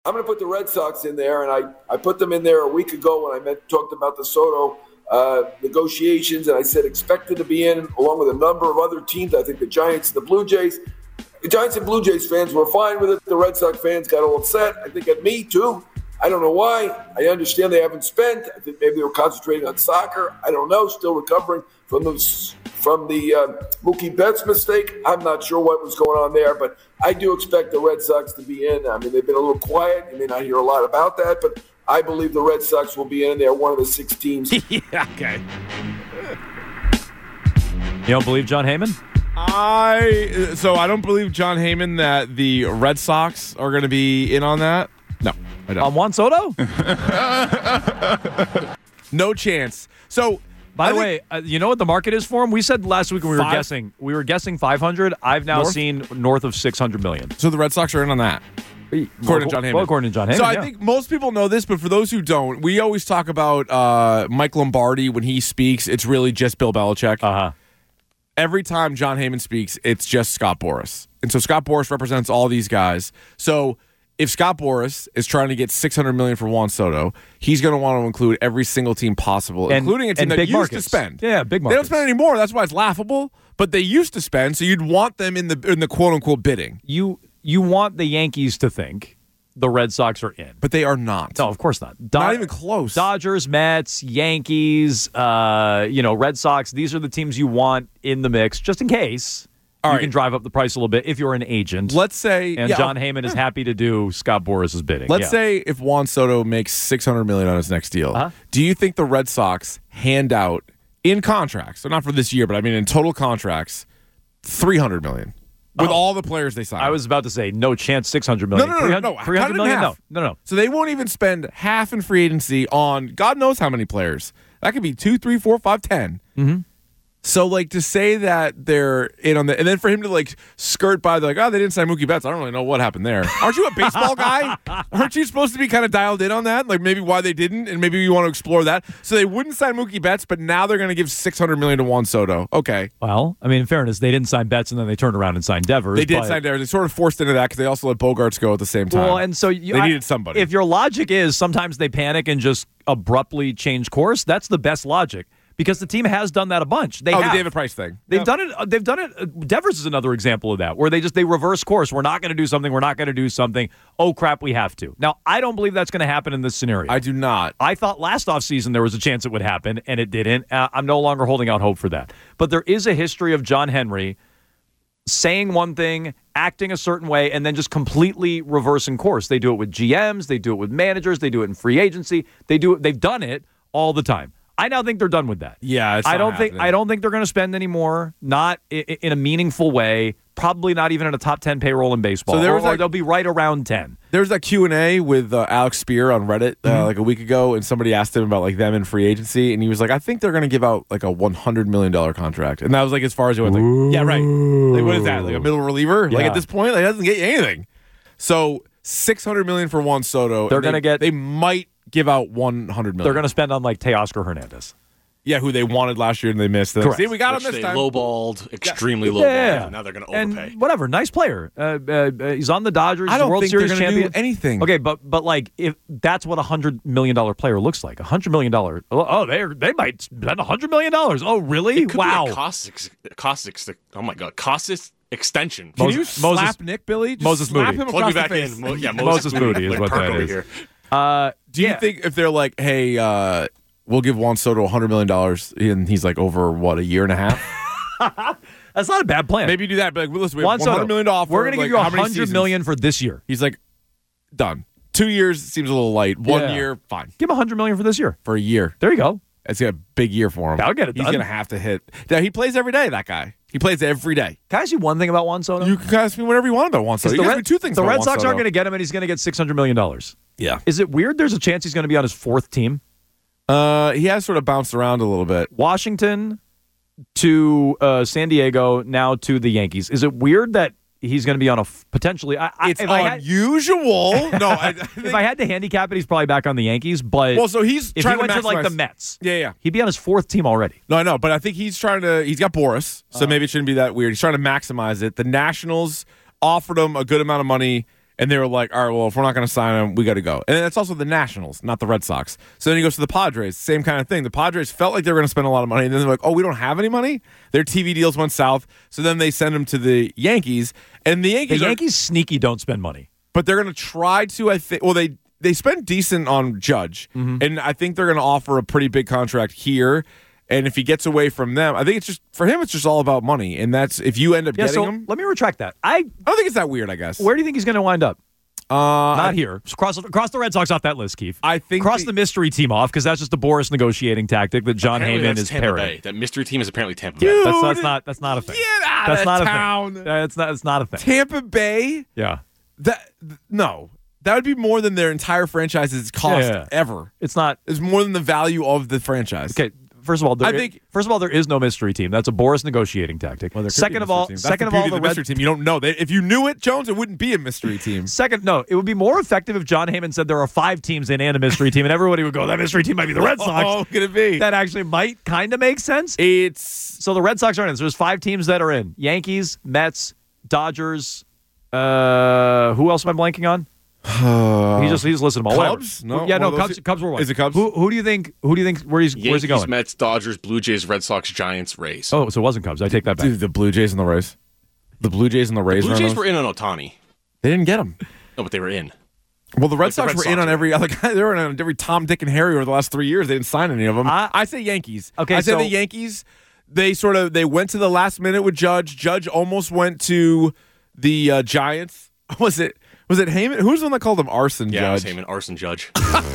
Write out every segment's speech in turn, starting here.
I'm going to put the Red Sox in there, and I put them in there a week ago when I talked about the Soto negotiations, and I said expected to be in along with a number of other teams. I think the Giants, the Blue Jays. The Giants and Blue Jays fans were fine with it. The Red Sox fans got all upset. I think at me, too. I don't know why. I understand they haven't spent. I think maybe they were concentrating on soccer. I don't know. Still recovering from the Mookie Betts mistake. I'm not sure what was going on there, but I do expect the Red Sox to be in. I mean, they've been a little quiet. You may not hear a lot about that, but I believe the Red Sox will be in. They're one of the 6 teams. Yeah, okay. You don't believe John Heyman? I don't believe John Heyman that the Red Sox are going to be in on that. No, I don't. On Juan Soto? No chance. So, by the way, you know what the market is for him? We said last week when we were guessing 500. I've now seen north of 600 million. So the Red Sox are in on that. According to John Heyman. Well, according to John Heyman. So I think most people know this, but for those who don't, we always talk about Mike Lombardi when he speaks. It's really just Bill Belichick. Uh-huh. Every time John Heyman speaks, it's just Scott Boras. And so Scott Boras represents all these guys. So if Scott Boras is trying to get $600 million for Juan Soto, he's going to want to include every single team possible, including a team that used to spend. Yeah, big markets. They don't spend any more. That's why it's laughable. But they used to spend, so you'd want them in the quote unquote bidding. You want the Yankees to think the Red Sox are in, but they are not. No, of course not. Not even close. Dodgers, Mets, Yankees, Red Sox. These are the teams you want in the mix, just in case. You can drive up the price a little bit if you're an agent. Let's say, John Heyman is happy to do Scott Boras' bidding. Let's say if Juan Soto makes $600 million on his next deal, do you think the Red Sox hand out in contracts, so not for this year, but I mean in total contracts, $300 million? With all the players they signed. I was about to say, no chance, $600 million. No. $300 million? No. So they won't even spend half in free agency on God knows how many players. That could be 2, 3, 4, 5, 10. Mm-hmm. So, to say that they're in on the... And then for him to, skirt by, they didn't sign Mookie Betts. I don't really know what happened there. Aren't you a baseball guy? Aren't you supposed to be kind of dialed in on that? Maybe why they didn't, and maybe you want to explore that. So they wouldn't sign Mookie Betts, but now they're going to give $600 million to Juan Soto. Okay. Well, I mean, in fairness, they didn't sign Betts, and then they turned around and signed Devers. They did sign Devers. They sort of forced into that because they also let Bogarts go at the same time. Well, and so... they needed somebody. If your logic is sometimes they panic and just abruptly change course, that's the best logic. Because the team has done that a bunch. The David Price thing. They've done it. They've done it. Devers is another example of that, where they reverse course. We're not going to do something. We're not going to do something. Oh, crap, we have to. Now, I don't believe that's going to happen in this scenario. I do not. I thought last offseason there was a chance it would happen, and it didn't. I'm no longer holding out hope for that. But there is a history of John Henry saying one thing, acting a certain way, and then just completely reversing course. They do it with GMs. They do it with managers. They do it in free agency. They've done it all the time. I now think they're done with that. Yeah, I don't think they're going to spend anymore. Not in a meaningful way. Probably not even in a top 10 payroll in baseball. So they'll be right around 10. There was that Q&A with Alex Spear on Reddit a week ago, and somebody asked him about them in free agency, and he was like, "I think they're going to give out a $100 million contract," and that was as far as it went. Yeah, right. What is that? A middle reliever? Yeah. At this point, it doesn't get you anything. So $600 million for Juan Soto. They're going to get. They might give out $100 million. They're going to spend on Teoscar Hernandez. Yeah, who they wanted last year and they missed. Correct. See, we got him this they time. Lowballed, extremely lowballed. Yeah. And now they're going to overpay. And whatever, nice player. He's on the Dodgers. I don't World think Series they're going to do anything. Okay, but if that's what $100 million player looks like, $100 million. Oh, they might spend $100 million. Oh, really? It could wow. Be a Costas extension. Can you slap Nick, Billy? Just Moses slap Moody. him Plug me across back the face. in. Moses Moody is what that over is. here. Do you think if they're like, hey, we'll give Juan Soto $100 million, and he's over, a year and a half? That's not a bad plan. Maybe do that. But listen, we Juan have Soto, $100 million off. We're going to give you $100 million for this year. He's done. 2 years seems a little light. 1 year, fine. Give him $100 million for this year. For a year. There you go. It's a big year for him. That'll get it done. He's going to have to hit. Now, he plays every day, that guy. He plays every day. Can I ask you one thing about Juan Soto? You can ask me whatever you want about Juan Soto. You can ask me two things the about Red Juan Sox Soto. aren't going to get him, and he's going to get $600 million. Yeah. Is it weird there's a chance he's going to be on his fourth team? He has sort of bounced around a little bit. Washington to San Diego, now to the Yankees. Is it weird that he's going to be on a potentially? It's unusual. If I had to handicap it, he's probably back on the Yankees. But so he's if trying he went to to the Mets, yeah, he'd be on his fourth team already. No, I know, but I think he's trying to. He's got Boris, so maybe it shouldn't be that weird. He's trying to maximize it. The Nationals offered him a good amount of money, And they were like, all right, well, if we're not going to sign him, we got to go. And it's also the Nationals, not the Red Sox. So then he goes to the Padres, same kind of thing. The Padres felt like they were going to spend a lot of money, and then they're like, oh, we don't have any money? Their TV deals went south. So then they send him to the Yankees, and the Yankees sneaky don't spend money. But they're going to try to, I think, well, they spent decent on Judge, and I think they're going to offer a pretty big contract here. And if he gets away from them, I think it's just, for him, it's just all about money. And that's, if you end up getting him. Let me retract that. I don't think it's that weird, I guess. Where do you think he's going to wind up? Not here. Cross the Red Sox off that list, Keith. I think cross the mystery team off, because that's just a Boris negotiating tactic that John Apparently Heyman that's is Tampa parroting. Bay. That mystery team is apparently Tampa Dude, Bay. That's not a thing. Get out That's of not town. a thing. It's not a thing. Tampa Bay? Yeah. No. That would be more than their entire franchise's cost ever. It's not. It's more than the value of the franchise. Okay. First of all, there is no mystery team. That's a Boris negotiating tactic. Well, second of all, the mystery team. You don't know. If you knew it, Jones, it wouldn't be a mystery team. It would be more effective if John Heyman said there are 5 teams in and a mystery team, and everybody would go, that mystery team might be the Red Sox. Oh, could it be? That actually might kind of make sense. So the Red Sox are in. So there's 5 teams that are in: Yankees, Mets, Dodgers. Who else am I blanking on? He's listed them all. Cubs? Whatever. No. Yeah, no. Cubs were one. Is it Cubs? Who do you think? Where's he going? Mets, Dodgers, Blue Jays, Red Sox, Giants, Rays. Oh, so it wasn't Cubs. I take that back. Dude, the Blue Jays and the Rays. The Blue Jays and the Rays. The Blue Jays were in on Otani. They didn't get him. No, but they were in. Well, the Red Sox were in on every other guy. They were in on every Tom, Dick, and Harry over the last 3 years. They didn't sign any of them. I say Yankees. Okay, I say the Yankees. They went to the last minute with Judge. Judge almost went to the Giants. Was it Heyman? Who's the one that called him Arson Yeah, Judge? it was Heyman, Arson Judge.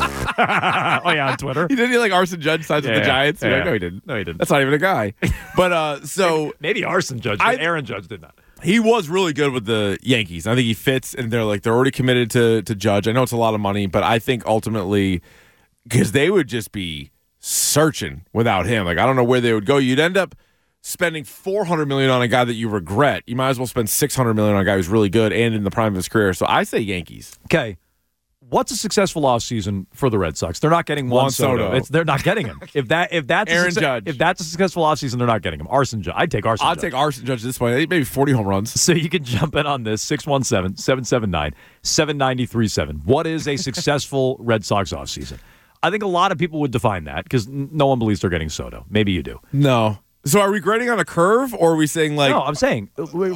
Oh yeah, on Twitter. He didn't like Arson Judge signs with the Giants. Yeah. No, he didn't. No, he didn't. That's not even a guy. But so maybe Arson Judge, but Aaron Judge did not. he was really good with the Yankees. I think he fits, and they're already committed to Judge. I know it's a lot of money, but I think ultimately, because they would just be searching without him. Like, I don't know where they would go. You'd end up spending $400 million on a guy that you regret. You might as well spend $600 million on a guy who's really good and in the prime of his career. So I say Yankees. Okay. What's a successful offseason for the Red Sox? They're not getting Juan Soto. They're not getting him. If that's Judge. If that's a successful offseason, they're not getting him. Arson Judge. I'd take Arson Judge. I'll take Arson Judge at this point. Maybe 40 home runs. So you can jump in on this, 617-779-7937. What is a successful Red Sox offseason? I think a lot of people would define that because no one believes they're getting Soto. Maybe you do. No. So are we grading on a curve, or are we saying like? No, I'm saying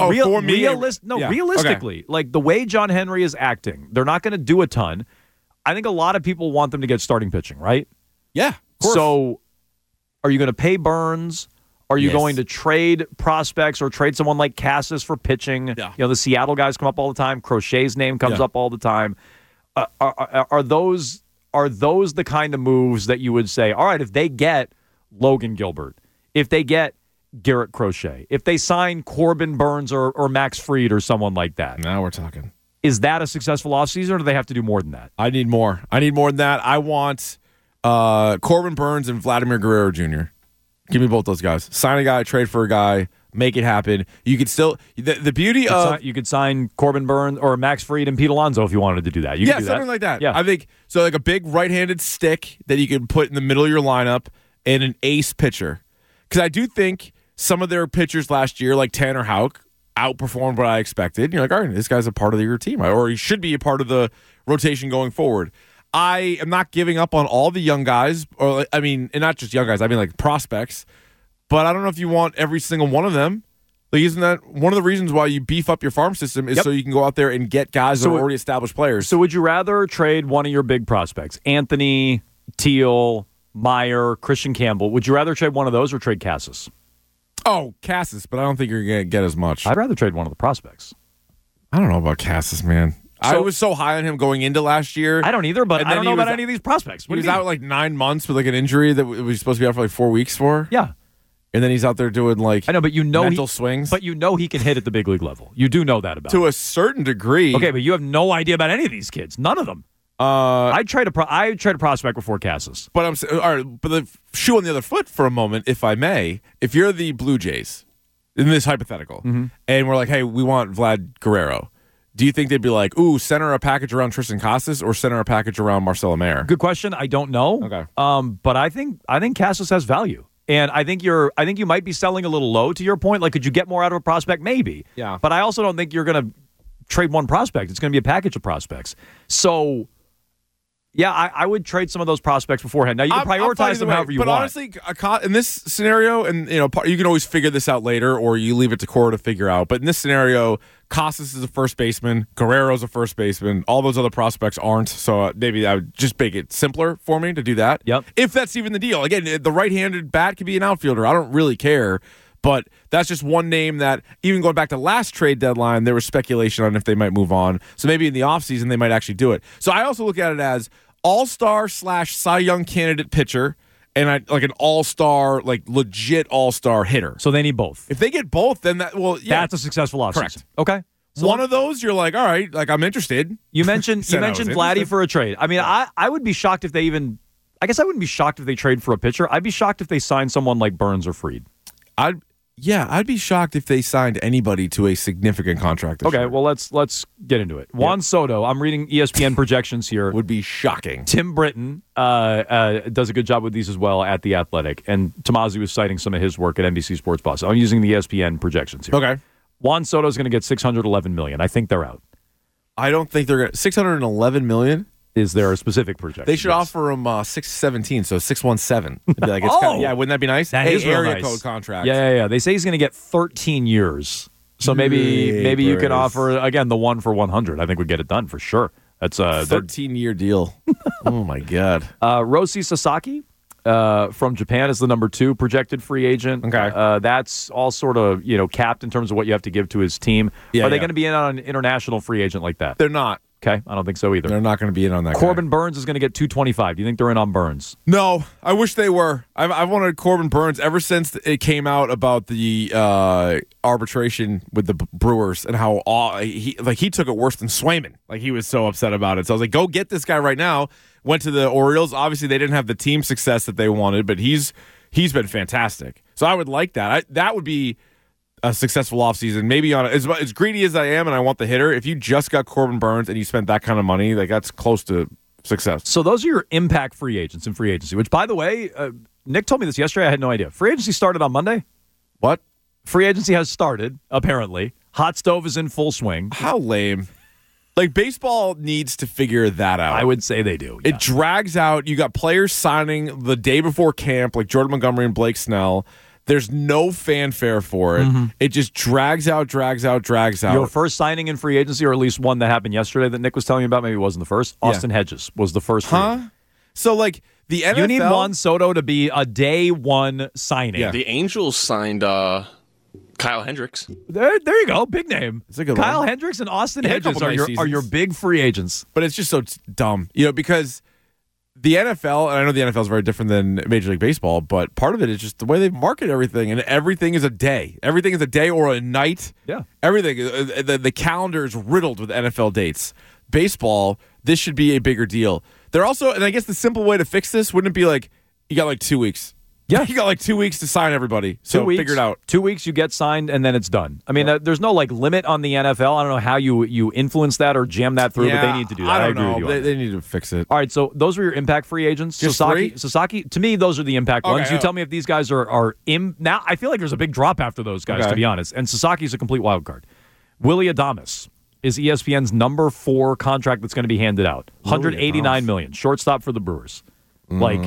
realistically, like the way John Henry is acting, they're not going to do a ton. I think a lot of people want them to get starting pitching, right? Yeah. Of course. So are you going to pay Burns? Are you going to trade prospects or trade someone like Cassis for pitching? Yeah. You know, the Seattle guys come up all the time. Crochet's name comes up all the time. Are those the kind of moves that you would say, all right, if they get Logan Gilbert, if they get Garrett Crochet, if they sign Corbin Burns or Max Fried or someone like that? Now we're talking. Is that a successful offseason, or do they have to do more than that? I need more. Than that. I want Corbin Burns and Vladimir Guerrero Jr. Give me both those guys. Sign a guy, trade for a guy, make it happen. You could still the beauty of you could sign Corbin Burns or Max Fried and Pete Alonso if you wanted to do that. You could do something that. like that. Yeah. I think so. Like a big right-handed stick that you can put in the middle of your lineup and an ace pitcher. Because I do think some of their pitchers last year, like Tanner Houck, outperformed what I expected. And you're like, all right, this guy's a part of your team, or he should be a part of the rotation going forward. I am not giving up on all the young guys, and not just young guys. I mean, like prospects. But I don't know if you want every single one of them. Like, isn't that one of the reasons why you beef up your farm system is so you can go out there and get guys that are already established players? So would you rather trade one of your big prospects, Anthony, Teal, Meyer, Christian Campbell? Would you rather trade one of those or trade Cassis? Oh, Cassis, but I don't think you're going to get as much. I'd rather trade one of the prospects. I don't know about Cassis, man. I was so high on him going into last year. I don't either, but I don't know about any of these prospects. He was out like 9 months with like an injury that was supposed to be out for like 4 weeks for. Yeah. And then he's out there doing like mental swings. But he can hit at the big league level. You do know that about him. To a certain degree. Okay, but you have no idea about any of these kids. None of them. I'd trade a prospect before Cassis. But I'm all right. But the shoe on the other foot for a moment, if I may. If you're the Blue Jays in this hypothetical, and we're like, hey, we want Vlad Guerrero, do you think they'd be like, ooh, center a package around Tristan Cassis or center a package around Marcelo Mayer? Good question. I don't know. Okay. But I think Cassis has value. And I think you might be selling a little low to your point. Like, could you get more out of a prospect? Maybe. Yeah. But I also don't think you're going to trade one prospect. It's going to be a package of prospects. So, yeah, I would trade some of those prospects beforehand. Now, you can prioritize them however you want. But honestly, in this scenario, and you can always figure this out later, or you leave it to Cora to figure out. But in this scenario, Casas is a first baseman, Guerrero's a first baseman. All those other prospects aren't. So maybe I would just make it simpler for me to do that. Yep. If that's even the deal. Again, the right-handed bat could be an outfielder. I don't really care. But that's just one name that, even going back to last trade deadline, there was speculation on if they might move on. So maybe in the offseason, they might actually do it. So I also look at it as all-star / Cy Young candidate pitcher and like an all-star, like legit all-star hitter. So they need both. If they get both, then that's a successful offseason. Correct. Okay. So one of those, you're like, all right, like I'm interested. You mentioned Vladdy for a trade. I mean, I would be shocked if they even. I guess I wouldn't be shocked if they trade for a pitcher. I'd be shocked if they sign someone like Burns or Fried. I'd be shocked if they signed anybody to a significant contract this year. Well, let's get into it. Juan Soto, I'm reading ESPN projections here. Would be shocking. Tim Britton does a good job with these as well at The Athletic, and Tomasi was citing some of his work at NBC Sports Plus. I'm using the ESPN projections here. Okay. Juan Soto is going to get $611 million. I think they're out. I don't think they're going to. $611 million? Is there a specific projection? They should offer him 617, so 617. It'd be like, wouldn't that be nice? That is area nice. Code contract. Yeah. They say he's going to get 13 years. So maybe you can offer, again, the 1 for 100. I think would get it done for sure. That's a 13-year deal. Oh, my God. Roshi Sasaki from Japan is the number 2 projected free agent. Okay. That's all sort of, capped in terms of what you have to give to his team. Are they going to be in on an international free agent like that? They're not. Okay, I don't think so either. They're not going to be in on that. Corbin Burns is going to get $225. Do you think they're in on Burns? No, I wish they were. I've wanted Corbin Burns ever since it came out about the arbitration with the Brewers and how he took it worse than Swayman. Like he was so upset about it. So I was like, go get this guy right now. Went to the Orioles. Obviously, they didn't have the team success that they wanted, but he's been fantastic. So I would like that. That would be a successful offseason. Maybe on as greedy as I am and I want the hitter, if you just got Corbin Burns and you spent that kind of money, like that's close to success. So those are your impact free agents in free agency, which, by the way, Nick told me this yesterday. I had no idea. Free agency started on Monday? What? Free agency has started, apparently. Hot stove is in full swing. How lame. Like, baseball needs to figure that out. I would say they do. Yeah. It drags out. You got players signing the day before camp, like Jordan Montgomery and Blake Snell. There's no fanfare for it. Mm-hmm. It just drags out. Your first signing in free agency, or at least one that happened yesterday that Nick was telling me about, maybe it wasn't the first. Austin Hedges was the first. So, like, the NFL... You need Juan Soto to be a day one signing. Yeah. The Angels signed Kyle Hendricks. There you go. Big name. It's a good Kyle one. Hendricks and Austin Hedges are your big free agents. But it's just so dumb. Because... the NFL, and I know the NFL is very different than Major League Baseball, but part of it is just the way they market everything, and everything is a day. Everything is a day or a night. Yeah. Everything. The calendar is riddled with NFL dates. Baseball, this should be a bigger deal. They're also, and I guess the simple way to fix this wouldn't it be like, you got like 2 weeks. Yeah. You got like 2 weeks to sign everybody. So 2 weeks, figure it out. 2 weeks, you get signed, and then it's done. I mean, there's no like limit on the NFL. I don't know how you influence that or jam that through, but they need to do that. I don't know. Agree with you they need to fix it. All right, so those were your impact free agents. Just Sasaki, to me, those are the impact ones. Okay, you tell me if these guys are in. Now, I feel like there's a big drop after those guys, to be honest. And Sasaki's a complete wild card. Willie Adames is ESPN's number 4 contract that's going to be handed out. $189 million. Shortstop for the Brewers. Like,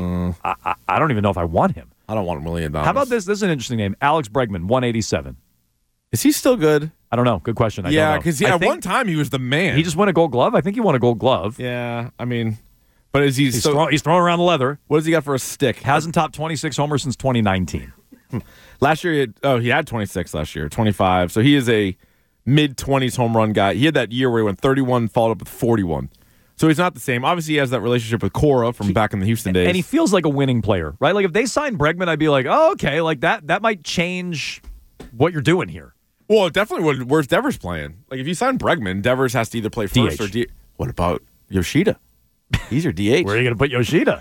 I don't even know if I want him. I don't want $1 million. How about this? This is an interesting name. Alex Bregman, 187. Is he still good? I don't know. Good question. Yeah, because at one time he was the man. He just won a Gold Glove. I think he won a Gold Glove. Yeah, I mean, but is he's throwing around the leather. What does he got for a stick? Hasn't topped 26 homers since 2019. Last year, he had 26 last year, 25. So he is a mid-20s home run guy. He had that year where he went 31, followed up with 41. So he's not the same. Obviously, he has that relationship with Cora from back in the Houston days. And he feels like a winning player, right? Like, if they signed Bregman, I'd be like, oh, okay, like that might change what you're doing here. Well, it definitely would. Where's Devers playing? Like, if you sign Bregman, Devers has to either play first or DH. What about Yoshida? He's your DH. Where are you going to put Yoshida?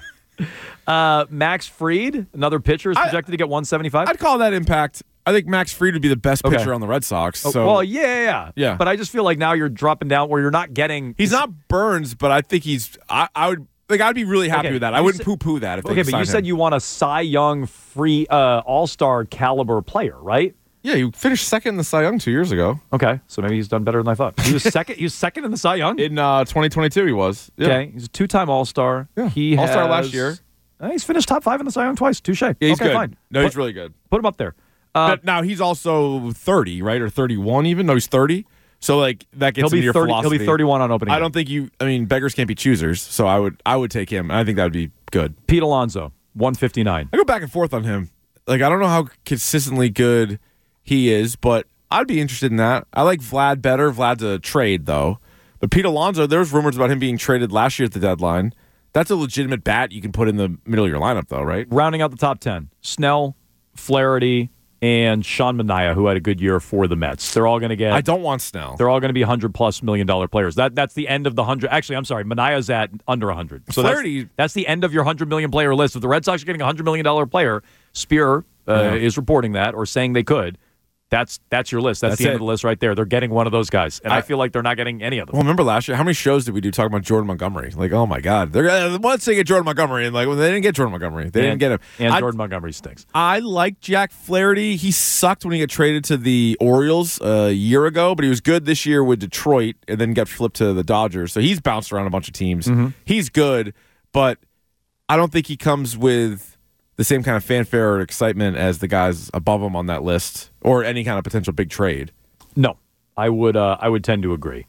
Max Fried, another pitcher, is projected to get 175. I'd call that impact. I think Max Fried would be the best pitcher on the Red Sox. So. Well, yeah. But I just feel like now you're dropping down where you're not getting. He's not Burns, but I think he's. I would. Like, I'd be really happy with that. I wouldn't poo-poo that if they but you said you want a Cy Young free All-Star caliber player, right? Yeah, you finished second in the Cy Young 2 years ago. Okay, so maybe he's done better than I thought. He was second. He was second in the Cy Young In 2022, he was. Yeah. Okay, he's a 2-time All-Star. Yeah. He All-Star has- last year. He's finished top 5 in the Cy Young twice. Touche. Yeah, he's okay, good. fine. No, he's really good. Put him up there. But now he's also 30, right? Or 31 even? No, he's 30. So, like, that gets He'll into be your 30. philosophy. He'll be 31 on opening. I day. don't think beggars can't be choosers, so I would take him. I think that would be good. Pete Alonso, 159. I go back and forth on him. Like, I don't know how consistently good he is, but I'd be interested in that. I like Vlad better. Vlad's a trade, though. But Pete Alonso, there's rumors about him being traded last year at the deadline. That's a legitimate bat you can put in the middle of your lineup, though, right? Rounding out the top 10, Snell, Flaherty, and Sean Manaea, who had a good year for the Mets. They're all going to get. I don't want Snell. They're all going to be $100+ million players. That's the end of the 100. Actually, I'm sorry. Manaea's at under 100. So Flaherty- that's the end of your 100 million player list. If the Red Sox are getting a $100 million player, Spear is reporting that or saying they could. That's your list. That's the end of the list right there. They're getting one of those guys, and I feel like they're not getting any of them. Well, remember last year? How many shows did we do talking about Jordan Montgomery? Like, oh my God, they're once they get Jordan Montgomery, and like when they didn't get Jordan Montgomery, they didn't get him. And Jordan Montgomery stinks. I like Jack Flaherty. He sucked when he got traded to the Orioles a year ago, but he was good this year with Detroit, and then got flipped to the Dodgers. So he's bounced around a bunch of teams. He's good, but I don't think he comes with the same kind of fanfare or excitement as the guys above him on that list, or any kind of potential big trade. No, I would tend to agree.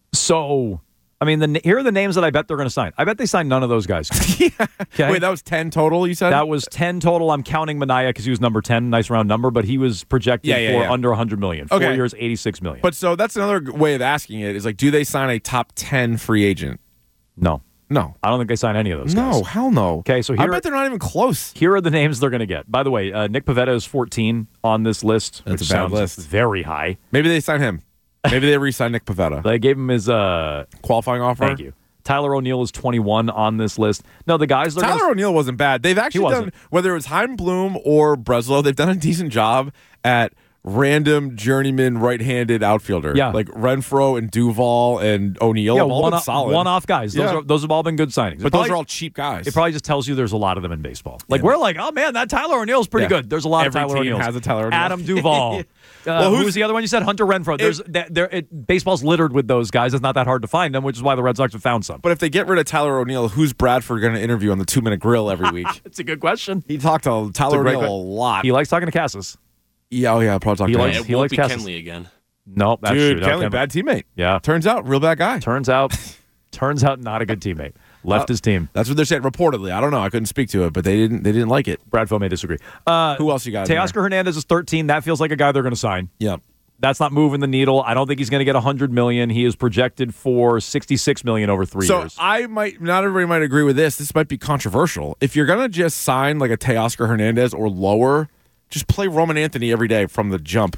So, I mean, here are the names that I bet they're going to sign. I bet they sign none of those guys. Okay? Wait, that was 10 total, you said? That was 10 total. I'm counting Manaea because he was number 10, nice round number, but he was projected for under $100 million. 4 years, $86 million. But so that's another way of asking it is like, do they sign a top 10 free agent? No. No. I don't think they sign any of those guys. No, hell no. Okay, so I bet they're not even close. Here are the names they're going to get. By the way, Nick Pivetta is 14 on this list, That's which a bad sounds list. very high. Maybe they sign him. Maybe they re-sign Nick Pivetta. They gave him his qualifying offer. Thank you. Tyler O'Neill is 21 on this list. No, the guys they're Tyler O'Neill wasn't bad. They've actually done, whether it was Heim Bloom or Breslow, they've done a decent job at random journeyman right-handed outfielder. Yeah. Like Renfroe and Duval and O'Neill. Yeah, have all been solid. one-off guys. Those have all been good signings. But those are all cheap guys. It probably just tells you there's a lot of them in baseball. Like, we're like, oh, man, that Tyler O'Neill's pretty good. There's a lot Every of Tyler team O'Neills. has a Tyler O'Neill. Adam Duvall. Well, who's the other one you said? Hunter Renfroe. Baseball's littered with those guys. It's not that hard to find them, which is why the Red Sox have found some. But if they get rid of Tyler O'Neill, who's Bradford going to interview on the 2-Minute Grill every week? It's a good question. He talked to Tyler O'Neill a lot. He likes talking to Cassis. Yeah, I'll probably talk to him. It won't be Kenley again. Nope, that's Dude, true. Kenley, bad teammate. Yeah. Turns out, real bad guy. Turns out, not a good teammate. Left his team. That's what they're saying. Reportedly, I don't know. I couldn't speak to it, but they didn't like it. Brad Foe may disagree. Who else you got? Teoscar Hernandez is 13. That feels like a guy they're going to sign. Yep. That's not moving the needle. I don't think he's going to get $100 million. He is projected for $66 million over 3 years. So not everybody might agree with this. This might be controversial. If you're going to just sign like a Teoscar Hernandez or lower, just play Roman Anthony every day from the jump.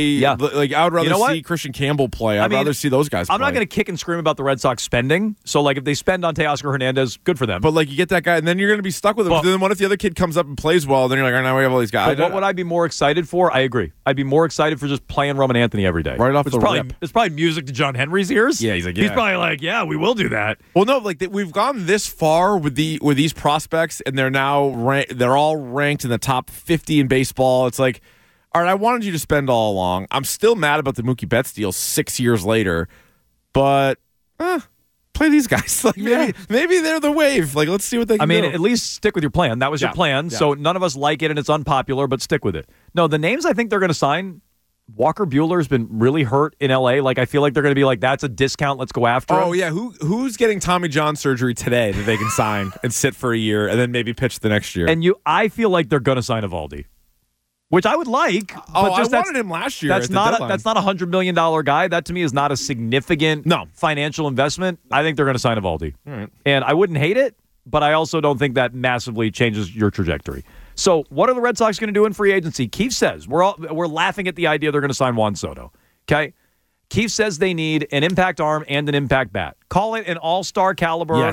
Like I would rather see Christian Campbell play. I'd rather see those guys play. I'm not going to kick and scream about the Red Sox spending. So, like, if they spend on Teoscar Hernandez, good for them. But, like, you get that guy, and then you're going to be stuck with him. But then what if the other kid comes up and plays well? Then you're like, all right, now we have all these guys. But what would I be more excited for? I agree. I'd be more excited for just playing Roman Anthony every day. Right off the rip. It's probably music to John Henry's ears. Yeah, he's like, He's probably like, yeah, we will do that. Well, no, like we've gone this far with these prospects, and they're now they're all ranked in the top 50 in baseball. It's like, all right, I wanted you to spend all along. I'm still mad about the Mookie Betts deal 6 years later, but play these guys. Like maybe they're the wave. Like, let's see what they can do. I mean, at least stick with your plan. That was your plan. Yeah. So none of us like it, and it's unpopular, but stick with it. No, the names I think they're going to sign, Walker Buehler's been really hurt in L.A. Like, I feel like they're going to be like, that's a discount. Let's go after him. Oh, yeah. Who's getting Tommy John surgery today that they can sign and sit for a year and then maybe pitch the next year? And I feel like they're going to sign Eovaldi. Which I would like. I wanted him last year. That's not a $100 million guy. That to me is not a significant financial investment. I think they're going to sign Eovaldi. Right. And I wouldn't hate it, but I also don't think that massively changes your trajectory. So what are the Red Sox going to do in free agency? Keith says we're laughing at the idea they're going to sign Juan Soto. Okay. Keith says they need an impact arm and an impact bat. Call it an all-star caliber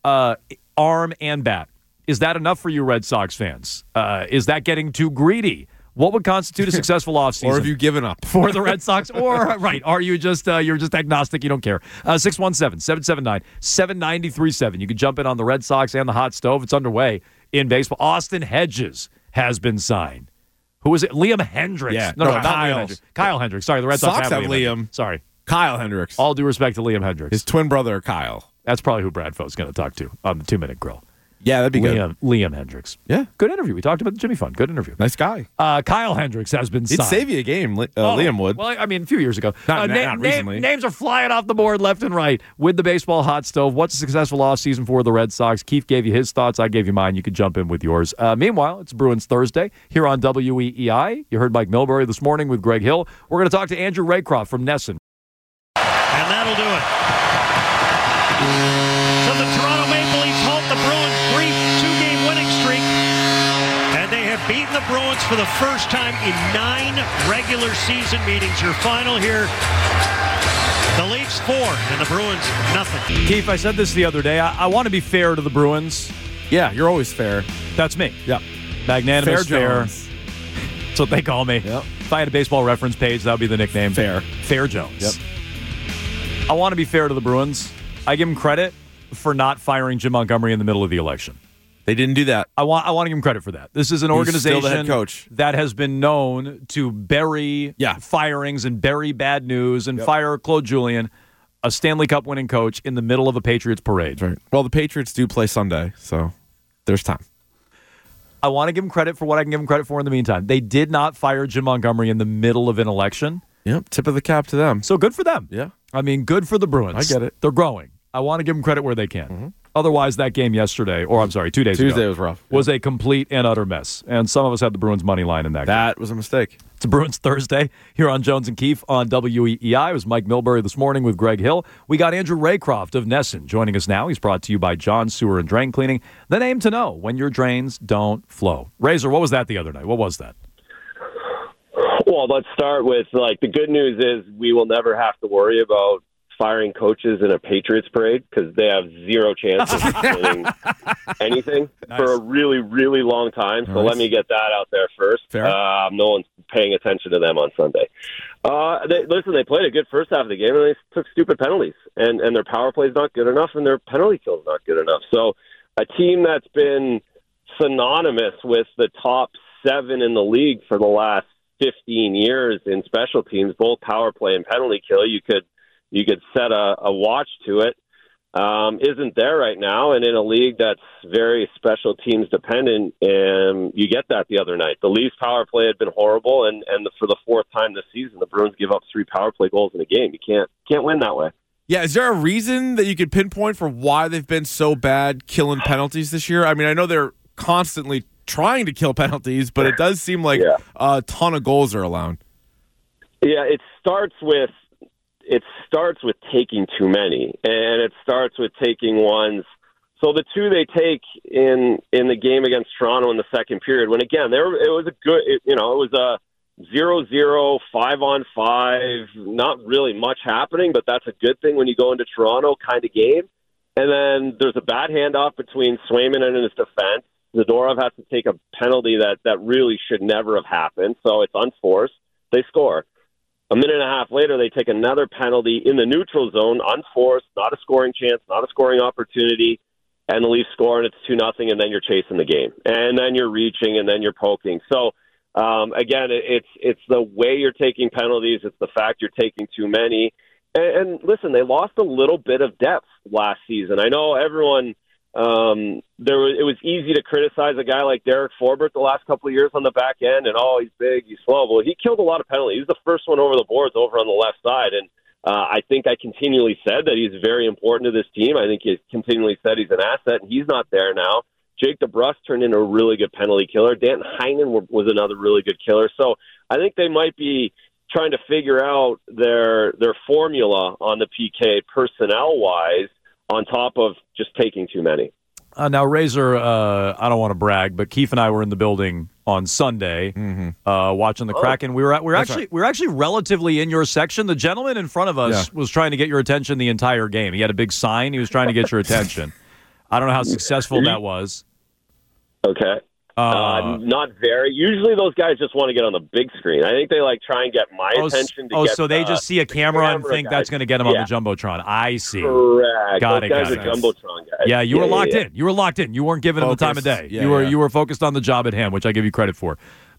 arm and bat. Is that enough for you Red Sox fans? Is that getting too greedy? What would constitute a successful offseason? Or have you given up? For the Red Sox? Or, right, are you just you're just agnostic, you don't care? 617-779-7937. You can jump in on the Red Sox and the hot stove. It's underway in baseball. Austin Hedges has been signed. Who was it? Liam Hendricks. Yeah. No, No, not Liam Kyle's. Hendricks. Kyle Hendricks. Sorry, the Red Sox Sox have Liam. Hendricks. Sorry. Kyle Hendricks. All due respect to Liam Hendricks. His twin brother, Kyle. That's probably who Bradfo's going to talk to on the 2-Minute Grill. Yeah, that'd be good. Liam Hendricks. Yeah. Good interview. We talked about the Jimmy Fund. Good interview. Nice guy. Kyle Hendricks has been He'd signed. save you a game, Liam would. Well, I mean, a few years ago. Not recently. Names are flying off the board left and right with the baseball hot stove. What's a successful offseason for the Red Sox? Keith gave you his thoughts. I gave you mine. You could jump in with yours. Meanwhile, it's Bruins Thursday here on WEEI. You heard Mike Milbury this morning with Greg Hill. We're going to talk to Andrew Raycroft from Nesson. And that'll do it. So the Toronto Maple Leafs halt the Bruins' brief two-game winning streak. And they have beaten the Bruins for the first time in 9 regular season meetings. Your final here, the Leafs 4 and the Bruins nothing. Keith, I said this the other day. I want to be fair to the Bruins. Yeah, you're always fair. That's me. Yeah. Magnanimous, fair. Jones. That's what they call me. Yep. If I had a baseball reference page, that would be the nickname. Fair. Fair Jones. Yep. I want to be fair to the Bruins. I give them credit for not firing Jim Montgomery in the middle of the election. They didn't do that. I want to give him credit for that. This is an He's organization still the head coach. that has been known to bury firings and bury bad news and fire Claude Julien, a Stanley Cup winning coach, in the middle of a Patriots parade. That's right. Well, the Patriots do play Sunday, so there's time. I want to give him credit for what I can give him credit for in the meantime. They did not fire Jim Montgomery in the middle of an election. Yep. Tip of the cap to them. So good for them. Yeah. I mean, good for the Bruins. I get it. They're growing. I want to give them credit where they can. Mm-hmm. Otherwise, that game yesterday, or I'm sorry, 2 days ago. Tuesday was rough. Was a complete and utter mess. And some of us had the Bruins money line in that game. That was a mistake. It's Bruins Thursday here on Jones and Keefe on WEEI. It was Mike Milbury this morning with Greg Hill. We got Andrew Raycroft of Nesson joining us now. He's brought to you by John Sewer and Drain Cleaning, the name to know when your drains don't flow. Razor, what was that the other night? What was that? Well, let's start with, the good news is we will never have to worry about firing coaches in a Patriots parade because they have zero chance of winning anything for a really, really long time. So let me get that out there first. No one's paying attention to them on Sunday. They played a good first half of the game, and they took stupid penalties. And their power play is not good enough, and their penalty kill is not good enough. So a team that's been synonymous with the top 7 in the league for the last 15 years in special teams, both power play and penalty kill, you could set a watch to it, isn't there right now. And in a league that's very special teams dependent, you get that the other night. The Leafs power play had been horrible, and for the 4th time this season, the Bruins give up 3 power play goals in a game. You can't win that way. Yeah, is there a reason that you could pinpoint for why they've been so bad killing penalties this year? I mean, I know they're constantly trying to kill penalties, but it does seem like a ton of goals are allowed. Yeah, it starts with taking too many, and it starts with taking ones. So the 2 they take in the game against Toronto in the second period, when again it was a 0-0, 5-on-5, not really much happening, but that's a good thing when you go into Toronto kind of game. And then there's a bad handoff between Swayman and his defense. Zadorov has to take a penalty that really should never have happened, so it's unforced. They score. A minute and a half later, they take another penalty in the neutral zone, unforced, not a scoring chance, not a scoring opportunity, and the Leafs score, and it's 2-0, and then you're chasing the game. And then you're reaching, and then you're poking. So, again, it's the way you're taking penalties. It's the fact you're taking too many. And listen, they lost a little bit of depth last season. I know everyone... it was easy to criticize a guy like Derek Forbort the last couple of years on the back end, and he's big, he's slow. Well, he killed a lot of penalties. He was the first one over the boards over on the left side, and I think I continually said that he's very important to this team. I think he continually said he's an asset, and he's not there now. Jake DeBrusk turned into a really good penalty killer. Dan Heinen was another really good killer. So I think they might be trying to figure out their formula on the PK personnel-wise, on top of just taking too many. Now, Razor, I don't want to brag, but Keith and I were in the building on Sunday watching the Kraken. We were actually relatively in your section. The gentleman in front of us was trying to get your attention the entire game. He had a big sign. He was trying to get your attention. I don't know how successful that was. Okay. Not very. Usually those guys just want to get on the big screen. I think they try and get my attention. So they just see a camera and think that's going to get them on the Jumbotron. I see. Correct. Got those it. guys are Jumbotron guys. Yeah, you were locked in. You were locked in. You weren't giving them the time of day. Yeah, you were focused on the job at hand, which I give you credit for.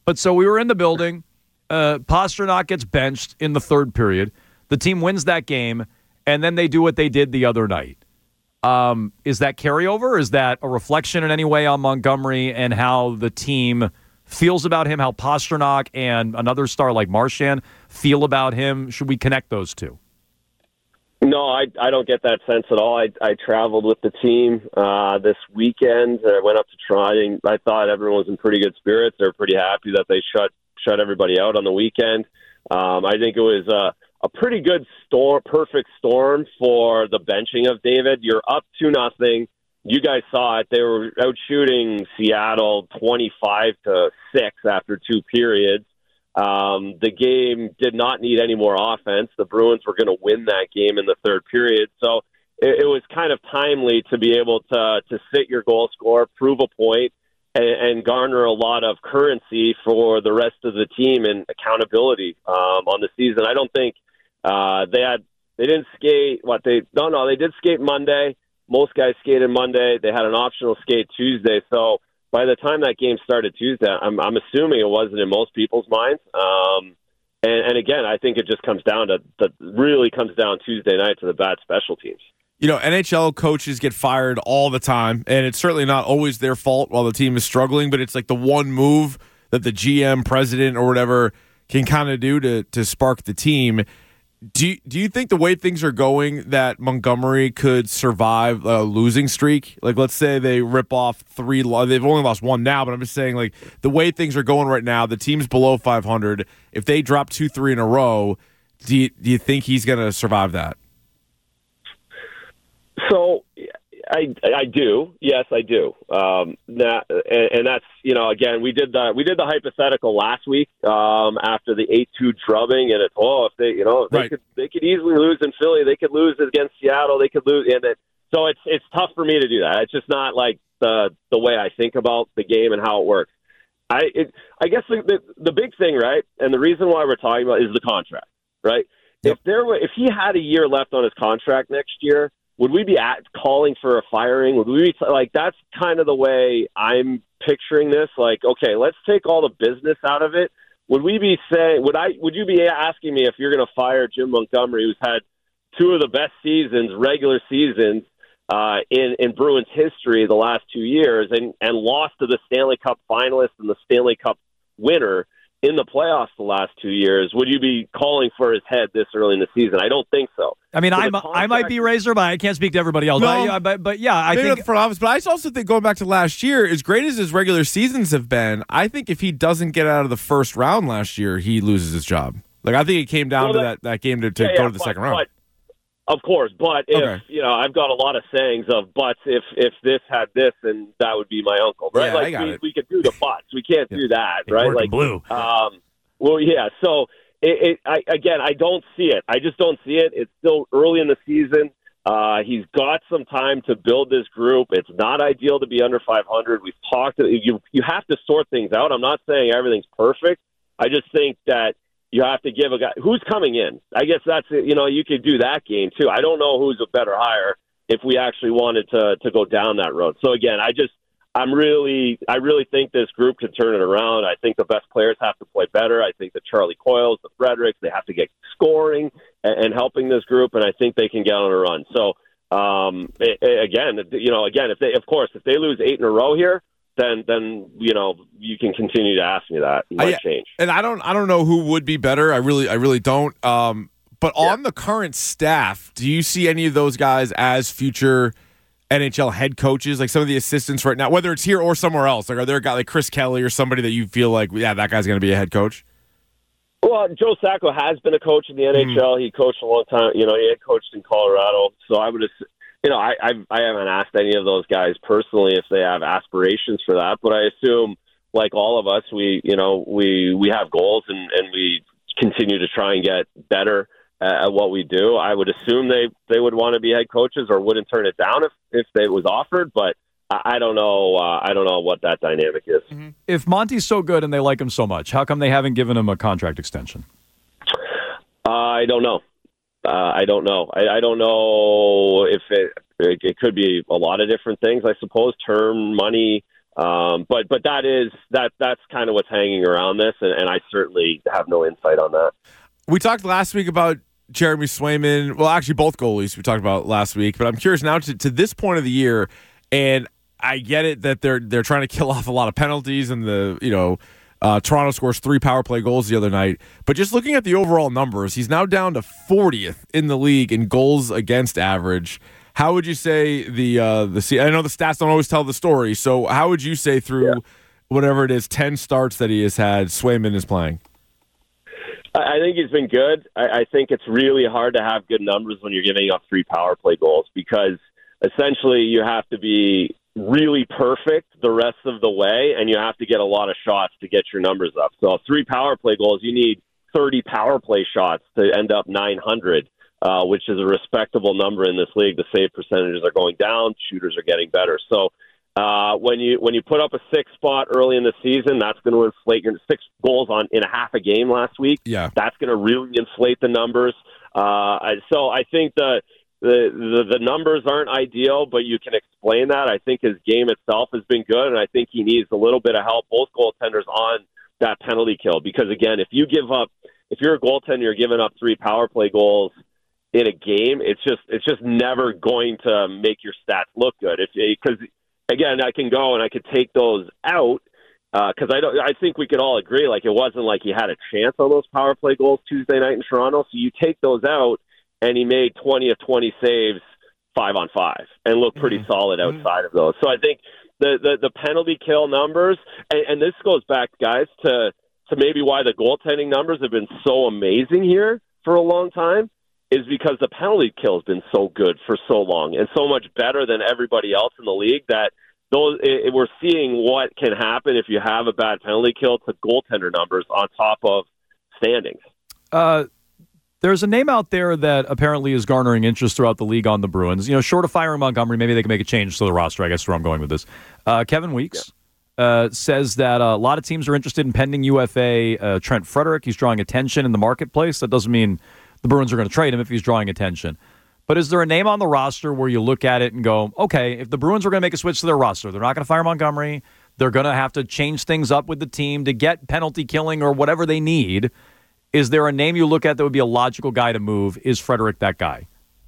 But so we were in the building. Pastrnak gets benched in the third period. The team wins that game, and then they do what they did the other night. Is that carryover? Is that a reflection in any way on Montgomery and how the team feels about him, how Pastrnak and another star like Marchand feel about him? Should we connect those two? No, I don't get that sense at all. I traveled with the team this weekend. I went up to Toronto. I thought everyone was in pretty good spirits. They're pretty happy that they shut everybody out on the weekend. I think it was a pretty good perfect storm for the benching of David. You're up 2-0. You guys saw it. They were out shooting Seattle 25-6 after 2 periods. The game did not need any more offense. The Bruins were going to win that game in the third period. So it was kind of timely to be able to sit your goal scorer, prove a point, and garner a lot of currency for the rest of the team and accountability on the season. I don't think they didn't skate. They did skate Monday. Most guys skated Monday. They had an optional skate Tuesday. So by the time that game started Tuesday, I'm assuming it wasn't in most people's minds. And again, I think it just comes down Tuesday night to the bad special teams. You know, NHL coaches get fired all the time, and it's certainly not always their fault while the team is struggling, but it's like the one move that the GM, president, or whatever can kind of do to spark the team. Do you think the way things are going that Montgomery could survive a losing streak? Like, let's say they rip off 3. They've only lost 1 now, but I'm just saying, like, the way things are going right now, the team's below 500. If they drop 2-3 in a row, do you think he's going to survive that? So I do. Yes, I do. And that's, again, we did the hypothetical last week after the 8-2 drubbing, and it's if they right. they could easily lose in Philly, they could lose against Seattle, they could lose, so it's tough for me to do that. It's just not like the way I think about the game and how it works. I guess the big thing, right, and the reason why we're talking about is the contract, right? Yep. If he had a year left on his contract next year, would we be calling for a firing? Would we be that's kind of the way I'm picturing this? Like, okay, let's take all the business out of it. Would we be saying? Would you be asking me if you're going to fire Jim Montgomery, who's had 2 of the best seasons, regular seasons in Bruins history the last 2 years, and lost to the Stanley Cup finalist and the Stanley Cup winner in the playoffs the last 2 years? Would you be calling for his head this early in the season? I don't think so. I mean, I might be Razor, but I can't speak to everybody else. No, but yeah, I maybe think not the front office. But I also think going back to last year, as great as his regular seasons have been, I think if he doesn't get out of the first round last year, he loses his job. Like, I think it came down to that game to go to the second round. Of course, but if I've got a lot of sayings of buts. If this had this, then that would be my uncle, right? Yeah, we could do the buts. We can't do that, right? Like blue. Well, yeah. So I don't see it. I just don't see it. It's still early in the season. He's got some time to build this group. It's not ideal to be under 500. We've talked. You have to sort things out. I'm not saying everything's perfect. I just think that you have to give a guy who's coming in. I guess that's you could do that game too. I don't know who's a better hire if we actually wanted to go down that road. So again, I really think this group can turn it around. I think the best players have to play better. I think the Charlie Coyles, the Fredericks, they have to get scoring and helping this group, and I think they can get on a run. So if they lose 8 in a row here, then you can continue to ask me that. It might change. And I don't know who would be better. I really don't. But on the current staff, do you see any of those guys as future NHL head coaches? Like some of the assistants right now, whether it's here or somewhere else. Like, are there a guy like Chris Kelly or somebody that you feel like, that guy's going to be a head coach? Well, Joe Sacco has been a coach in the NHL. He coached a long time. He had coached in Colorado. So I would I haven't asked any of those guys personally if they have aspirations for that, but I assume, like all of us, we have goals and we continue to try and get better at what we do. I would assume they would want to be head coaches or wouldn't turn it down if it was offered, but I don't know. I don't know what that dynamic is. Mm-hmm. If Monty's so good and they like him so much, how come they haven't given him a contract extension? I don't know. I don't know. I don't know if it could be a lot of different things. I suppose term, money, But that's kind of what's hanging around this, and I certainly have no insight on that. We talked last week about Jeremy Swayman. Well, actually, both goalies we talked about last week. But I'm curious now to this point of the year, and I get it that they're trying to kill off a lot of penalties, and Toronto scores 3 power play goals the other night. But just looking at the overall numbers, he's now down to 40th in the league in goals against average. How would you say I know the stats don't always tell the story. So how would you say through whatever it is 10 starts that he has had, Swayman is playing? I think he's been good. I think it's really hard to have good numbers when you're giving up 3 power play goals, because essentially you have to be really perfect the rest of the way, and you have to get a lot of shots to get your numbers up. So 3 power play goals, you need 30 power play shots to end up 900, which is a respectable number in this league. The save percentages are going down, shooters are getting better. So when you put up a 6 spot early in the season, that's going to inflate your 6 goals in a half a game last week. Yeah, that's going to really inflate the numbers. So I think the numbers aren't ideal, but you can explain that. I think his game itself has been good, and I think he needs a little bit of help, both goaltenders, on that penalty kill. Because again, if you're a goaltender, you're giving up 3 power play goals in a game, it's just never going to make your stats look good. Because again, I can go and I could take those out, because I think we could all agree, like, it wasn't like he had a chance on those power play goals Tuesday night in Toronto. So you take those out, and he made 20 of 20 saves 5-on-5 and looked pretty solid outside of those. So I think the penalty kill numbers, and this goes back, guys, to maybe why the goaltending numbers have been so amazing here for a long time, is because the penalty kill has been so good for so long and so much better than everybody else in the league that we're seeing what can happen if you have a bad penalty kill to goaltender numbers on top of standings. There's a name out there that apparently is garnering interest throughout the league on the Bruins. Short of firing Montgomery, maybe they can make a change to the roster. I guess is where I'm going with this. Kevin Weeks says that a lot of teams are interested in pending UFA Trent Frederick. He's drawing attention in the marketplace. That doesn't mean the Bruins are going to trade him if he's drawing attention. But is there a name on the roster where you look at it and go, okay, if the Bruins are going to make a switch to their roster, they're not going to fire Montgomery. They're going to have to change things up with the team to get penalty killing or whatever they need. Is there a name you look at that would be a logical guy to move? Is Frederick that guy?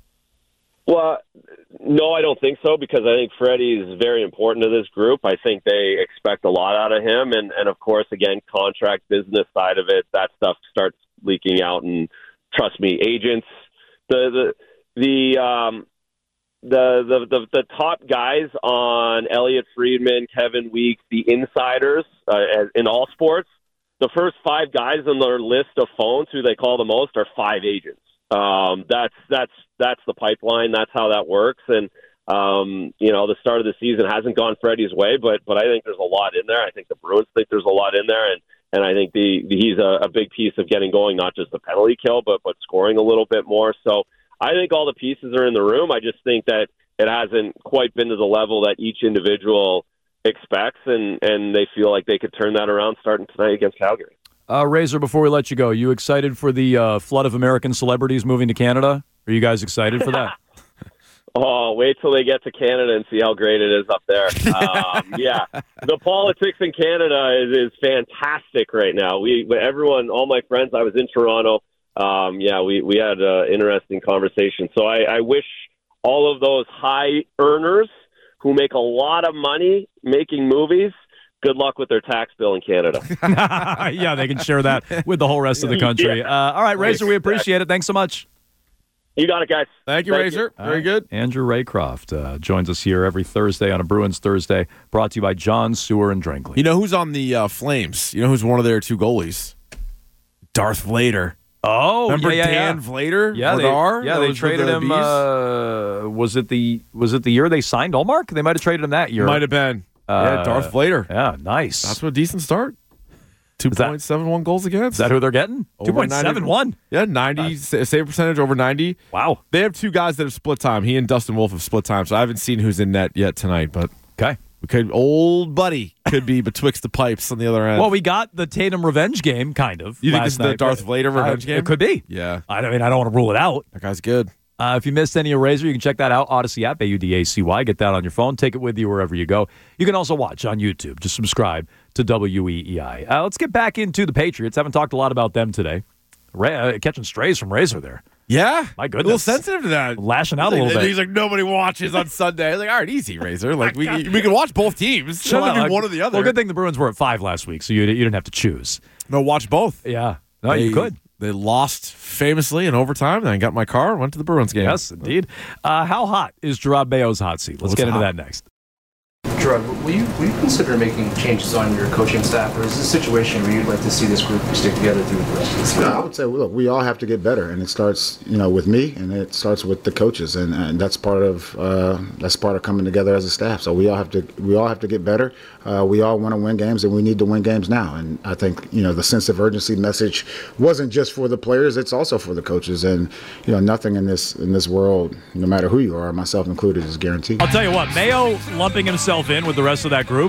Well, no, I don't think so, because I think Freddie is very important to this group. I think they expect a lot out of him. And of course, again, contract business side of it, that stuff starts leaking out. And trust me, agents, the top guys on Elliot Friedman, Kevin Weeks, the insiders in all sports, the first 5 guys on their list of phones who they call the most are 5 agents. That's the pipeline. That's how that works. And the start of the season hasn't gone Freddie's way, but I think there's a lot in there. I think the Bruins think there's a lot in there, and I think he's a big piece of getting going, not just the penalty kill, but scoring a little bit more. So I think all the pieces are in the room. I just think that it hasn't quite been to the level that each individual expects, and they feel like they could turn that around starting tonight against Calgary. Razor, before we let you go, you excited for the flood of American celebrities moving to Canada? Are you guys excited for that? Oh, wait till they get to Canada and see how great it is up there. Yeah, the politics in Canada is fantastic right now. All my friends, I was in Toronto. We had an interesting conversation. So I wish all of those high earners who make a lot of money making movies, good luck with their tax bill in Canada. Yeah, they can share that with the whole rest of the country. Yeah. All right, Razor, we appreciate it. Thanks so much. You got it, guys. Thank you, Razor. Very good. Andrew Raycroft joins us here every Thursday on a Bruins Thursday, brought to you by John Sewer and Drinkley. You know who's on the Flames? You know who's one of their 2 goalies? Darth Vader. Oh, remember Dan Vlader? Yeah, they traded him. Was it the year they signed Ullmark? They might have traded him that year. Might have been. Darth Vader. Yeah, nice. That's a decent start. 2.71 goals against. Is that who they're getting? 2.71. Yeah, 90 save percentage over 90. Wow. They have 2 guys that have split time. He and Dustin Wolf have split time, so I haven't seen who's in net yet tonight. But okay, old buddy could be betwixt the pipes on the other end. Well, we got the Tatum revenge game, kind of. You think this is the Darth Vader revenge game? It could be. Yeah. I mean, I don't want to rule it out. That guy's good. If you missed any of Razor, you can check that out. Odyssey app, AUDACY. Get that on your phone. Take it with you wherever you go. You can also watch on YouTube. Just subscribe to WEEI. Let's get back into the Patriots. Haven't talked a lot about them today. Catching strays from Razor there. Yeah. My goodness. A little sensitive to that. Lashing out a little bit. He's like, nobody watches on Sunday. I was like, all right, easy, Razor. Like, we can watch both teams. It doesn't be one or the other. Well, good thing the Bruins were at 5 last week, so you didn't have to choose. No, watch both. Yeah. No, you could. They lost famously in overtime. Then I got in my car, went to the Bruins game. Yes, indeed. How hot is Gerard Mayo's hot seat? Let's get into that next. Gerard, will you consider making changes on your coaching staff, or is this a situation where you'd like to see this group stick together through the rest of the season? I would say, look, we all have to get better, and it starts, with me, and it starts with the coaches, and that's part of coming together as a staff. So we all have to get better. We all want to win games, and we need to win games now. And I think the sense of urgency message wasn't just for the players; it's also for the coaches. And nothing in this world, no matter who you are, myself included, is guaranteed. I'll tell you what, Mayo lumping himself in with the rest of that group.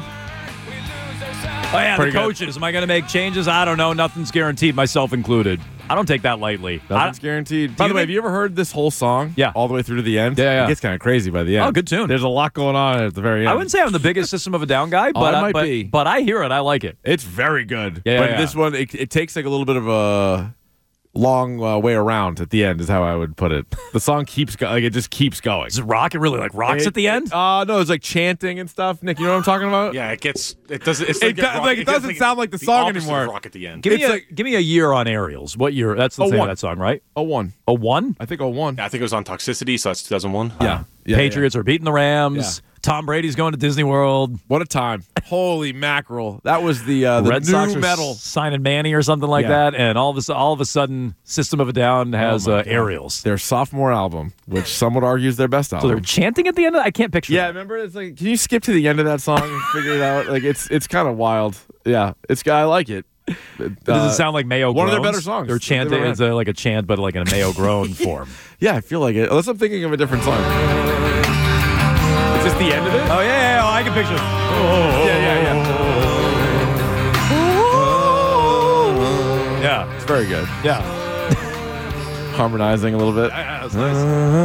Oh yeah, the coaches. Am I going to make changes? I don't know. Nothing's guaranteed, myself included. I don't take that lightly. Nothing's guaranteed. By the way, have you ever heard this whole song? Yeah. All the way through to the end? Yeah. It gets kind of crazy by the end. Oh, good tune. There's a lot going on at the very end. I wouldn't say I'm the biggest System of a Down guy, but it might be. But I hear it. I like it. It's very good. Yeah, but this one, it takes like a little bit of a long way around at the end is how I would put it. The song keeps going. Like, it just keeps going. Does it rock? It really rocks at the end? No, it's like chanting and stuff. Nick, you know what I'm talking about? Yeah, it doesn't sound like the song anymore. Rock at the end. Give me a year on Aerials. What year? That's the name of that song, right? 01. 01? I think 01. Yeah, I think it was on Toxicity, so that's 2001. Yeah. Patriots are beating the Rams. Yeah. Tom Brady's going to Disney World. What a time. Holy mackerel. That was the Red new Sox metal. Signing Manny or something like that, and all of a sudden, System of a Down has Aerials. Their sophomore album, which some would argue is their best album. So they're chanting at the end of it? I can't picture that. Remember? It's like, can you skip to the end of that song and figure it out? Like, it's kind of wild. Yeah, I like it. Does it sound like Mayo one groans? of their better songs. They're chanting. It's like a chant, but like in a Mayo groan form. Yeah, I feel like it. Unless I'm thinking of a different song. Is this the end of it? Oh, yeah. I can picture it. Yeah. It's very good. Yeah. Harmonizing a little bit. That's nice.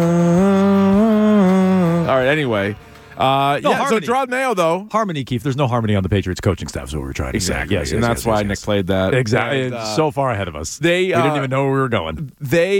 All right, anyway. So Gerard Mayo, though. Harmony, Keith. There's no harmony on the Patriots coaching staff, is what we're trying to say. Yes, and that's why Nick played that. Exactly. And, so far ahead of us. We didn't even know where we were going.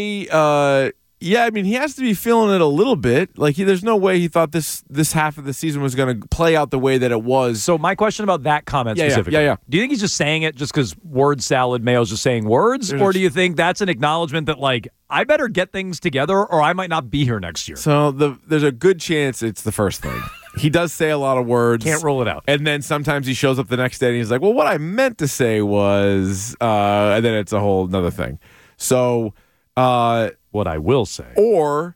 I mean, he has to be feeling it a little bit. Like, there's no way he thought this half of the season was going to play out the way that it was. So my question about that comment specifically. Yeah. Do you think he's just saying it just because word salad Mayo's just saying words? Or do you think that's an acknowledgement that, like, I better get things together or I might not be here next year? So there's a good chance it's the first thing. He does say a lot of words. Can't rule it out. And then sometimes he shows up the next day and he's like, well, what I meant to say was, and then it's a whole nother thing. So, what I will say. Or,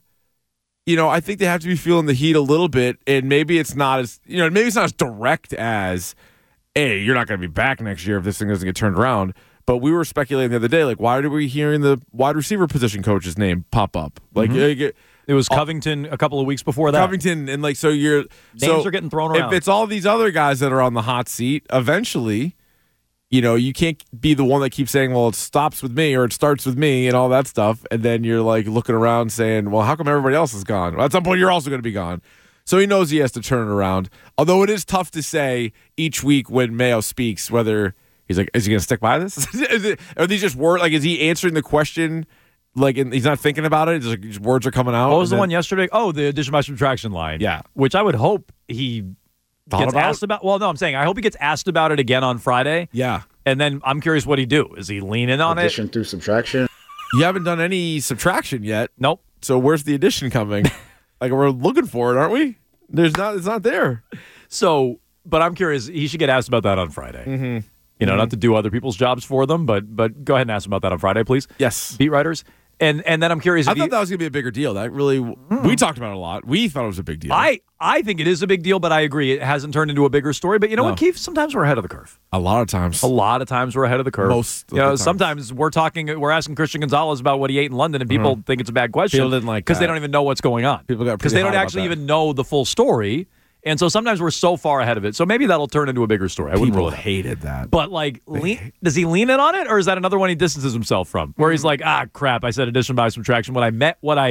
I think they have to be feeling the heat a little bit, and maybe it's not as, maybe it's not as direct as, hey, you're not going to be back next year if this thing doesn't get turned around. But we were speculating the other day, like, why are we hearing the wide receiver position coach's name pop up? Like, it was Covington a couple of weeks before that. Covington, and like, so names are getting thrown around. If it's all these other guys that are on the hot seat, eventually, you can't be the one that keeps saying, well, it stops with me or it starts with me and all that stuff. And then you're like looking around saying, well, how come everybody else is gone? Well, at some point, you're also going to be gone. So he knows he has to turn it around. Although it is tough to say each week when Mayo speaks, whether he's like, is he going to stick by this? Are these just words? Like, is he answering the question? Like, and he's not thinking about it? It's like just words are coming out. What was the one yesterday? Oh, the addition by subtraction line. Yeah. Which I would hope he gets asked about. Well, no, I'm saying I hope he gets asked about it again on Friday. Yeah. And then I'm curious what he'd do. Is he lean in on Addition through subtraction. You haven't done any subtraction yet. Nope. So where's the addition coming? Like, we're looking for it, aren't we? It's not there. So, but I'm curious. He should get asked about that on Friday. Mm-hmm. Not to do other people's jobs for them, but go ahead and ask him about that on Friday, please. Yes. Beat writers. And then I'm curious. I thought that was going to be a bigger deal. That really, we talked about it a lot. We thought it was a big deal. I think it is a big deal, but I agree it hasn't turned into a bigger story. But you know what, Keith? Sometimes we're ahead of the curve. A lot of times we're ahead of the curve. Most of the time. Sometimes we're asking Christian Gonzalez about what he ate in London, and people think it's a bad question. People didn't like because they don't even know what's going on. People got because they don't actually even know the full story. And so sometimes we're so far ahead of it. So maybe that'll turn into a bigger story. I wouldn't rule it out. Hated that. But, like, does he lean in on it? Or is that another one he distances himself from? Where he's like, crap, I said addition by subtraction. What I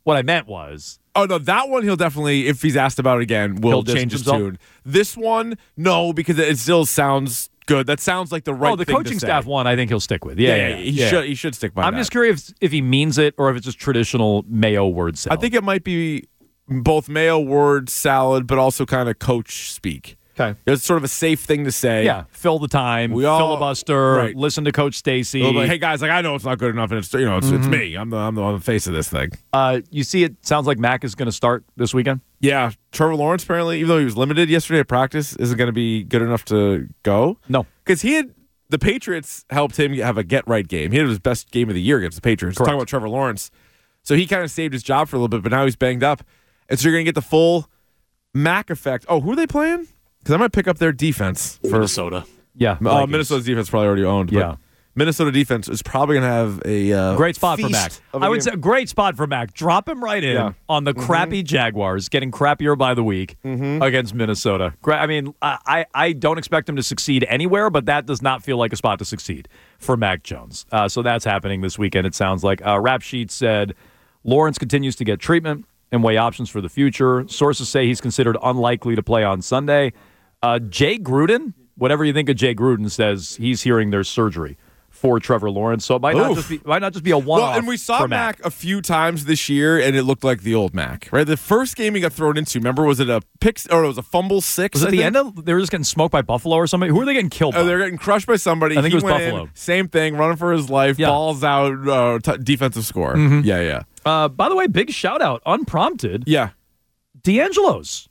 What I meant was, Oh, no, that one he'll definitely, if he's asked about it again, will He'll change his distance himself? tune. This one, no, because it still sounds good. That sounds like the right the thing to coaching say. staff one, I think he'll stick with. Yeah. He should stick by that. I'm just curious if he means it or if it's just traditional Mayo word salad. I think it might be both Mayo word salad, but also kind of coach speak. Okay. It's sort of a safe thing to say. Yeah, fill the time, We all- filibuster, right. listen to Coach Stacy. Like, hey guys, like I know it's not good enough, and it's it's me. I'm the face of this thing. You see, it sounds like Mac is going to start this weekend. Yeah, Trevor Lawrence apparently, even though he was limited yesterday at practice, isn't going to be good enough to go. No, because the Patriots helped him have a get right game. He had his best game of the year against the Patriots. Correct. Talking about Trevor Lawrence, so he kind of saved his job for a little bit, but now he's banged up, and so you're going to get the full Mac effect. Oh, who are they playing? Because I might pick up their defense for Minnesota. yeah. Minnesota's defense probably already owned. But Yeah. Minnesota defense is probably going to have a Great spot for feast Mac. of a I would game. say a great spot for Mac. Drop him right in Yeah. on the crappy Jaguars, getting crappier by the week against Minnesota. I mean, I don't expect him to succeed anywhere, but that does not feel like a spot to succeed for Mac Jones. So that's happening this weekend, it sounds like. Rap Sheet said Lawrence continues to get treatment and weigh options for the future. Sources say he's considered unlikely to play on Sunday. Jay Gruden, whatever you think of Jay Gruden, says he's hearing there's surgery for Trevor Lawrence. So it might not just be a one-off. Well, and we saw for Mac a few times this year, and it looked like the old Mac, right? The first game he got thrown into, remember, was it a pick or it was a fumble six? Was it the end of they were just getting smoked by Buffalo or somethody? Who are they getting killed by? They're getting crushed by somebody. I think He it was went in, Buffalo. same thing, running for his life, Yeah. balls out, defensive score. Yeah. By the way, big shout out, unprompted, Yeah. D'Angelo's.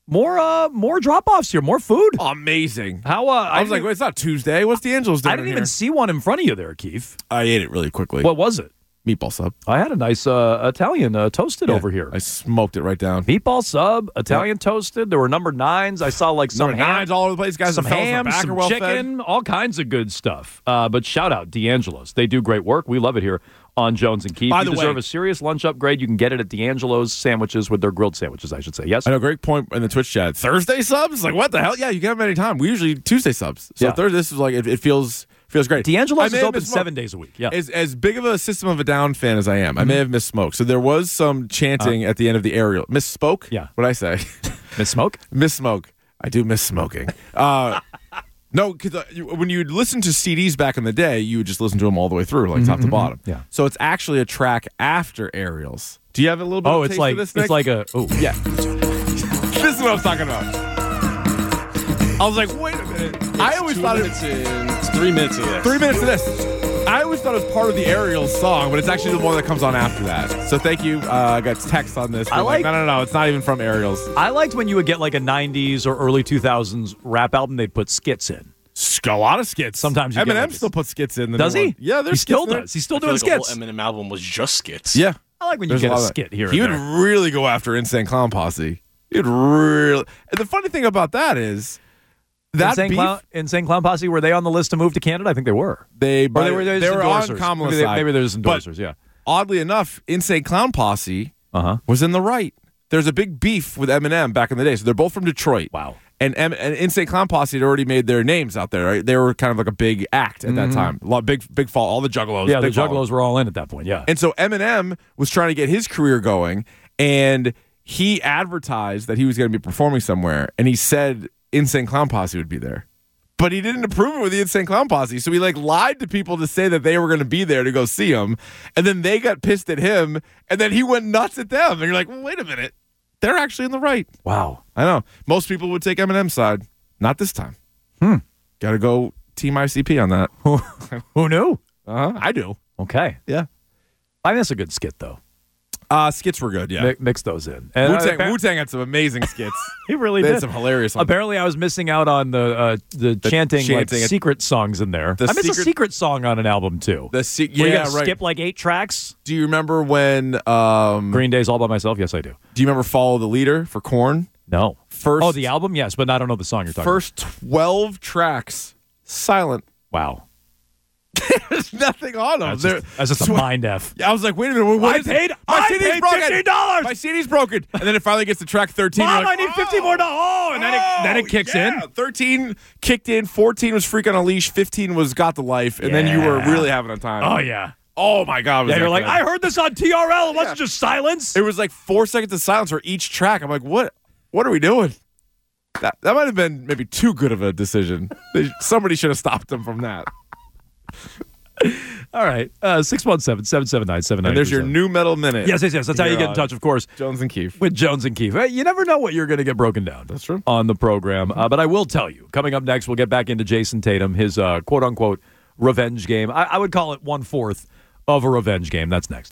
More drop-offs here, more food. Amazing. How I was like, wait, it's not Tuesday. What's D'Angelo's doing I didn't in even here? see one in front of you there, Keith. I ate it really quickly. What was it? Meatball sub. I had a nice Italian toasted over here. I smoked it right down. Meatball sub, Italian toasted. There were number 9s. I saw like some Number ham, 9s all over the place. Guys, some the fellas in the ham, back some are well chicken, all kinds of good stuff. But shout out D'Angelo's. They do great work. We love it here on Jones and Keith. By You the deserve way- a serious lunch upgrade. You can get it at D'Angelo's sandwiches with their grilled sandwiches, I should say. Yes? I know, great point in the Twitch chat. Thursday subs? Like, what the hell? Yeah, you can have them anytime. We usually Tuesday subs. So Yeah. Thursday, this is like, it feels great. D'Angelo's I may is have open misspoke. 7 days a week. Yeah. As big of a System of a Down fan as I am, I may have misspoke. So there was some chanting at the end of the aerial. Misspoke? Yeah. What'd I say? Miss Smoke? Missmoke. I do miss smoking. No, because when you'd listen to CDs back in the day, you would just listen to them all the way through, like top to bottom. Yeah. So it's actually a track after aerials. Do you have a little bit? Oh, of a it's taste like of this, it's Nick? like a Yeah. This is what I was talking about. I was like, wait a minute. I always thought It's 3 minutes of this. 3 minutes of this. I always thought it was part of the Aerials song, but it's actually the one that comes on after that. So thank you. I got text on this. I like- No. It's not even from Aerials. I liked when you would get like a 90s or early 2000s rap album, they'd put skits in. A lot of skits. Sometimes you get Eminem like still puts skits in. The Does new he? one. Yeah, He there's still skits in there. does. He's still I feel doing like the skits. whole Eminem album was just skits. Yeah. I like when you There's get a lot of- skit here He and would there. really go after Insane Clown Posse. He'd really. And the funny thing about that is that beef, Insane Clown Posse, were they on the list to move to Canada? I think they were. they Or they were on endorsers. Kamala's side. Maybe there's But endorsers, yeah. oddly enough, Insane Clown Posse Uh-huh. was in the right. There's a big beef with Eminem back in the day. So they're both from Detroit. Wow. And Insane Clown Posse had already made their names out there. Right? They were kind of like a big act at that time. A lot, big fall. All the Juggalos. Yeah, the big fall. Juggalos were all in at that point, yeah. And so Eminem was trying to get his career going, and he advertised that he was going to be performing somewhere, and he said Insane Clown Posse would be there. But he didn't approve it with the Insane Clown Posse, so he lied to people to say that they were going to be there to go see him, and then they got pissed at him, and then he went nuts at them, and you're like, well, wait a minute, they're actually in the right. Wow. I know. Most people would take Eminem's side. Not this time. Got to go Team ICP on that. Who knew? I do. Okay. Yeah. I think that's a good skit, though. Skits were good, yeah. Mix those in. And Wu-Tang had some amazing skits. he really They did. had some hilarious ones. Apparently, I was missing out on the chanting like chanting. secret songs in there. The I missed a secret- secret song on an album, too. Where you Yeah, gotta right. skip like 8 tracks. Do you remember when Green Day's All By Myself? Yes, I do. do you remember Follow the Leader for Korn? No. First Oh, the album? Yes, but I don't know the song you're talking first 12 tracks silent. about. Wow. There's nothing on them. That's just a mind F. I was like, wait a minute. What is it? I CD's paid broken. $15. My CD's broken. And then it finally gets to track 13. Mom, You're like, I need 50 more dollars. Oh, and then it kicks in. 13 kicked in. 14 was Freak on a Leash. 15 was Got the Life. And then you were Yeah. really having a time. Oh, yeah. Oh my God! Yeah, you're like, I heard this on TRL. It wasn't just silence. It was like 4 seconds of silence for each track. I'm like, what are we doing? That might have been maybe too good of a decision. Somebody should have stopped them from that. All right. 617-779-7937. And there's your new metal minute. Yes. That's how you get in touch, of course. Jones and Keefe. With Jones and Keefe. You never know what you're going to get broken down. That's true. On the program. But I will tell you, coming up next, we'll get back into Jason Tatum, his quote-unquote revenge game. I would call it 1/4 of a revenge game. That's next.